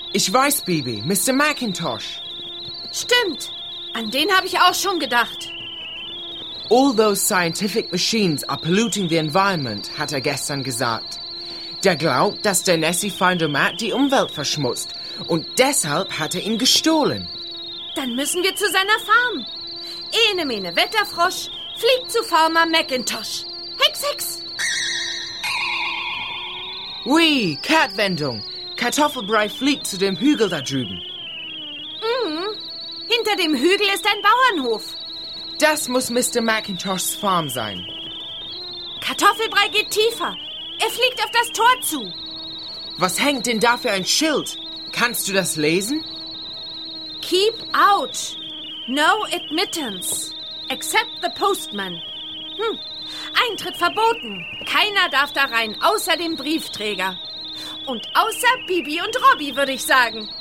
Ich weiß, Bibi, Mr. McIntosh. Stimmt, an den habe ich auch schon gedacht. All those scientific machines are polluting the environment, hat er gestern gesagt. Der glaubt, dass der Nessie-Findomat die Umwelt verschmutzt und deshalb hat er ihn gestohlen. Dann müssen wir zu seiner Farm. Ene mene Wetterfrosch fliegt zu Farmer McIntosh. Hex, hex! Ui, Kehrtwendung. Kartoffelbrei fliegt zu dem Hügel da drüben. Hinter dem Hügel ist ein Bauernhof. Das muss Mr. McIntoshs Farm sein. Kartoffelbrei geht tiefer. Er fliegt auf das Tor zu. Was hängt denn da für ein Schild? Kannst du das lesen? Keep out. No admittance. Except the postman. Eintritt verboten. Keiner darf da rein, außer dem Briefträger. Und außer Bibi und Robby, würde ich sagen.